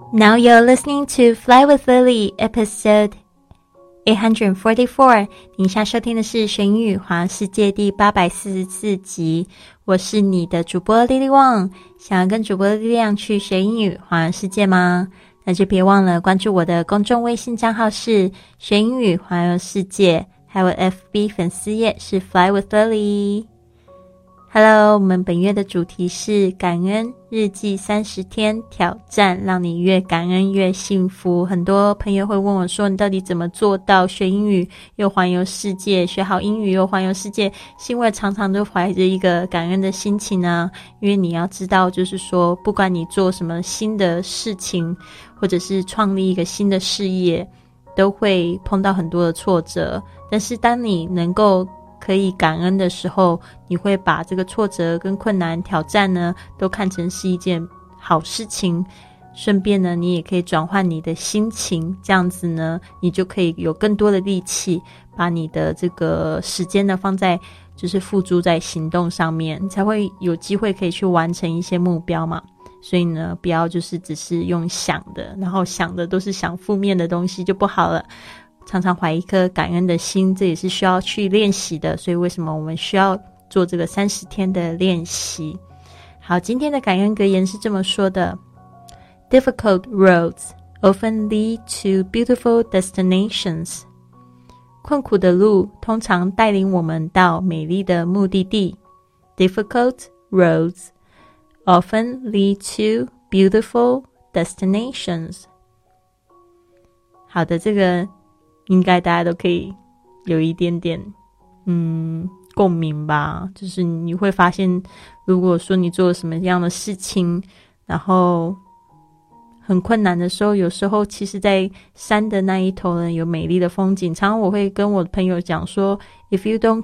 Now you're listening to Fly with Lily, episode 844. 你现在收听的是学英语环游世界第844集。我是你的主播 Lily Wang。想要跟主播的力量去学英语环游世界吗？那就别忘了关注我的公众微信账号是学英语环游世界，还有 FB 粉丝页是 Fly with Lily。Hello， 我们本月的主题是感恩日记30天挑战，让你越感恩越幸福。很多朋友会问我说，你到底怎么做到学英语又环游世界，学好英语又环游世界？是因为常常都怀着一个感恩的心情呢？因为你要知道，就是说不管你做什么新的事情，或者是创立一个新的事业，都会碰到很多的挫折，但是当你能够可以感恩的时候，你会把这个挫折跟困难挑战呢都看成是一件好事情，顺便呢你也可以转换你的心情，这样子呢你就可以有更多的力气把你的这个时间呢放在就是付诸在行动上面，你才会有机会可以去完成一些目标嘛。所以呢不要就是只是用想的，然后想的都是想负面的东西就不好了，常常怀一颗感恩的心，这也是需要去练习的，所以为什么我们需要做这个30天的练习。好，今天的感恩格言是这么说的： Difficult roads often lead to beautiful destinations. 困苦的路通常带领我们到美丽的目的地。 Difficult roads often lead to beautiful destinations. 好的，这个应该大家都可以有一点点共鸣吧，就是你会发现如果说你做了什么样的事情，然后很困难的时候，有时候其实在山的那一头呢有美丽的风景。常常我会跟我的朋友讲说， If you don't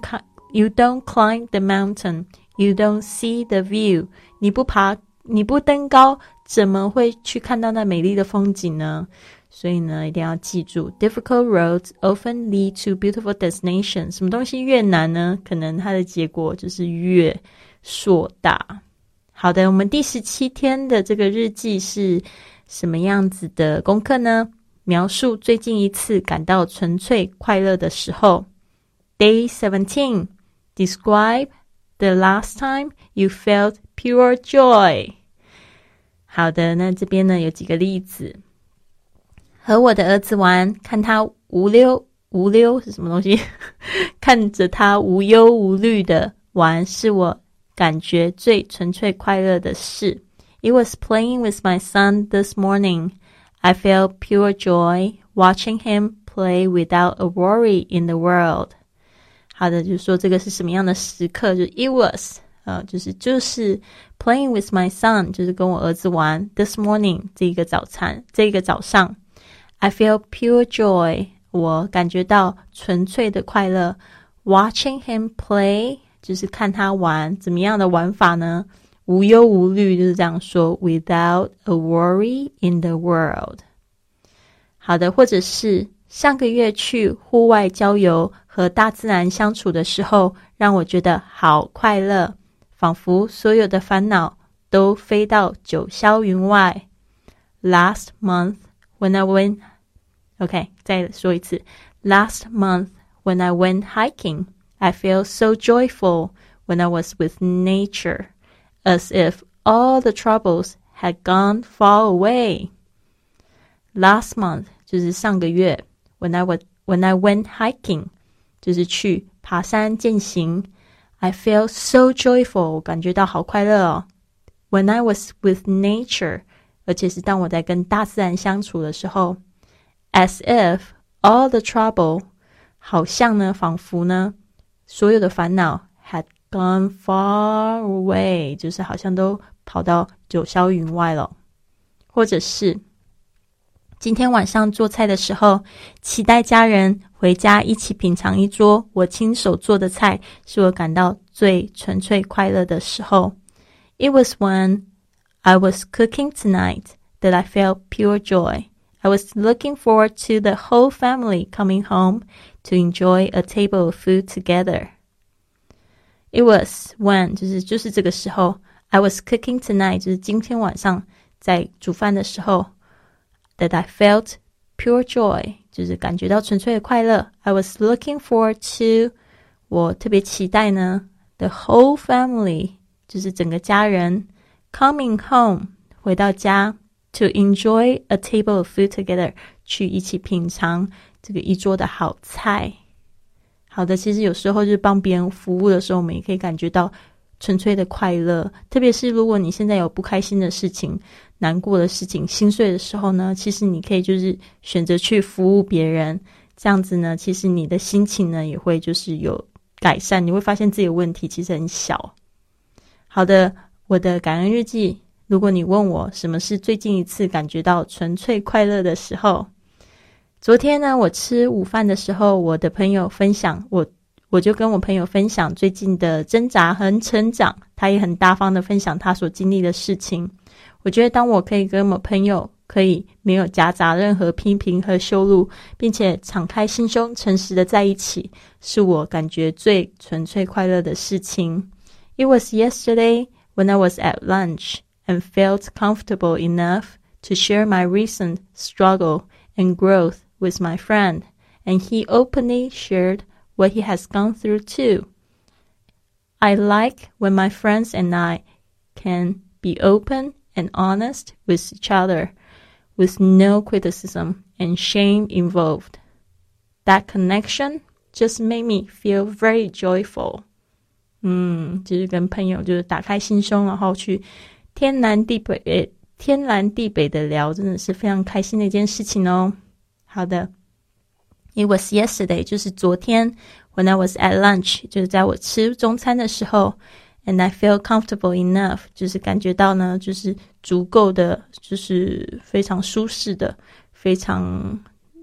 climb the mountain, you don't see the view. 你不登高怎么会去看到那美丽的风景呢？所以呢一定要记住， Difficult roads often lead to beautiful destinations. 什么东西越难呢，可能它的结果就是越硕大。好的，我们第17天的这个日记是什么样子的功课呢？描述最近一次感到纯粹快乐的时候。 Day 17. Describe the last time you felt pure joy. 好的，那这边呢有几个例子。和我的儿子玩，看他无忧是什么东西？看着他无忧无虑的玩，是我感觉最纯粹快乐的事。It was playing with my son this morning. I felt pure joy watching him play without a worry in the world. 好的，就是说这个是什么样的时刻？就是 it was就是 playing with my son， 就是跟我儿子玩 this morning 这个早上。I feel pure joy， 我感觉到纯粹的快乐。Watching him play， 就是看他玩，怎么样的玩法呢？无忧无虑，就是这样说 without a worry in the world。 好的，或者是上个月去户外郊游和大自然相处的时候，让我觉得好快乐，仿佛所有的烦恼都飞到九霄云外。 Last month when I went再说一次。 Last month when I went hiking, I felt so joyful when I was with nature, as if all the troubles had gone far away. Last month 就是上个月， when I went hiking 就是去爬山健行。 I felt so joyful， 我感觉到好快乐哦。 When I was with nature， 而且是当我在跟大自然相处的时候。As if all the trouble， 好像呢，仿佛呢，所有的烦恼 had gone far away， 就是好像都跑到九霄云外了。或者是今天晚上做菜的时候，期待家人回家一起品尝一桌我亲手做的菜，是我感到最纯粹快乐的时候。 It was when I was cooking tonight that I felt pure joy.I was looking forward to the whole family coming home to enjoy a table of food together. It was when 就是这个时候。 I was cooking tonight 就是今天晚上在煮饭的时候。 that I felt pure joy， 就是感觉到纯粹的快乐。I was looking forward to， 我特别期待呢 the whole family， 就是整个家人 coming home， 回到家 to enjoy a table of food together， 去一起品尝这个一桌的好菜。好的，其实有时候就是帮别人服务的时候，我们也可以感觉到纯粹的快乐，特别是如果你现在有不开心的事情、难过的事情、心碎的时候呢，其实你可以就是选择去服务别人，这样子呢，其实你的心情呢也会就是有改善，你会发现自己的问题其实很小。好的，我的感恩日记，如果你问我什么是最近一次感觉到纯粹快乐的时候，昨天呢，我吃午饭的时候，我的朋友分享，我就跟我朋友分享最近的挣扎和成长，他也很大方的分享他所经历的事情。我觉得当我可以跟我朋友可以没有夹杂任何批评和羞辱，并且敞开心胸诚实的在一起，是我感觉最纯粹快乐的事情。It was yesterday when I was at lunch and felt comfortable enough to share my recent struggle and growth with my friend, and he openly shared what he has gone through too. I like when my friends and I can be open and honest with each other, with no criticism and shame involved. That connection just made me feel very joyful. 就是跟朋友就是打开心胸，然后去天南地北的聊，真的是非常开心的一件事情哦。好的， It was yesterday， 就是昨天 when I was at lunch， 就是在我吃中餐的时候， and I feel comfortable enough， 就是感觉到呢就是足够的，就是非常舒适的，非常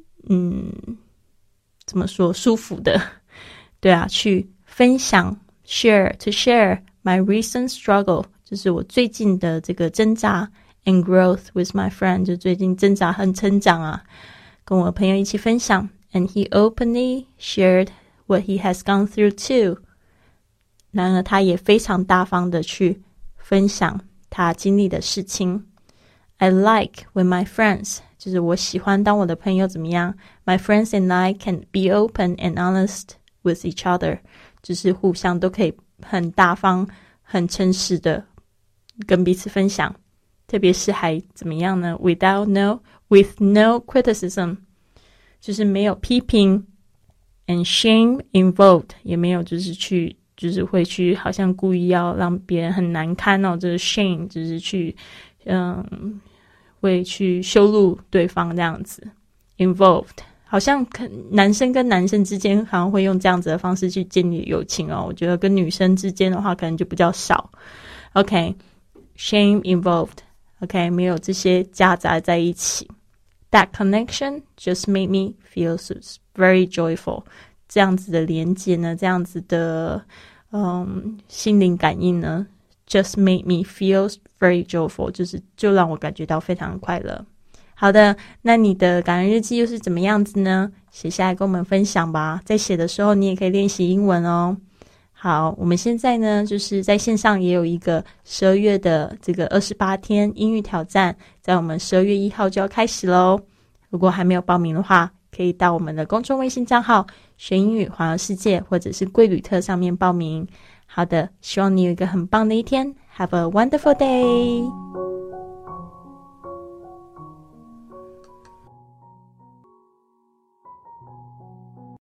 怎么说舒服的，对啊，去分享 to share my recent struggle， 就是我最近的这个挣扎 and growth with my friend， 就最近挣扎和成长啊，跟我朋友一起分享 and he openly shared what he has gone through too。 然而他也非常大方的去分享他经历的事情。 I like when my friends， 就是我喜欢当我的朋友怎么样， my friends and I can be open and honest with each other， 就是互相都可以很大方很诚实的跟彼此分享，特别是还怎么样呢， with no criticism， 就是没有批评 and shame involved， 也没有就是会去好像故意要让别人很难堪哦，就是 shame 就是去会去羞辱对方这样子 involved， 好像男生跟男生之间好像会用这样子的方式去建立友情哦，我觉得跟女生之间的话可能就比较少。 OK， shame involved， OK， 没有这些夹杂在一起。 That connection just made me feel very joyful， 这样子的连接呢，这样子的心灵感应呢， just made me feel very joyful， 就让我感觉到非常快乐。好的，那你的感恩日记又是怎么样子呢？写下来跟我们分享吧，在写的时候你也可以练习英文哦。好，我们现在呢就是在线上也有一个12月的这个28天英语挑战，在我们12月1号就要开始咯。如果还没有报名的话，可以到我们的公众微信账号学英语环游世界或者是贵旅特上面报名。好的，希望你有一个很棒的一天， Have a wonderful day。